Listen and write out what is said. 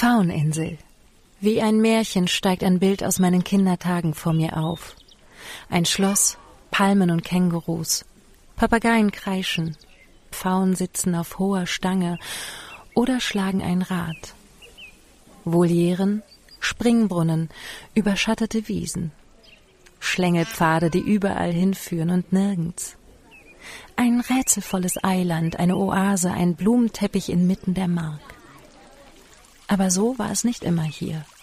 Fauninsel. Wie ein Märchen steigt ein Bild aus meinen Kindertagen vor mir auf. Ein Schloss, Palmen und Kängurus, Papageien kreischen, Pfauen sitzen auf hoher Stange oder schlagen ein Rad. Volieren, Springbrunnen, überschattete Wiesen, Schlängelpfade, die überall hinführen und nirgends. Ein rätselvolles Eiland, eine Oase, ein Blumenteppich inmitten der Mark. Aber so war es nicht immer hier.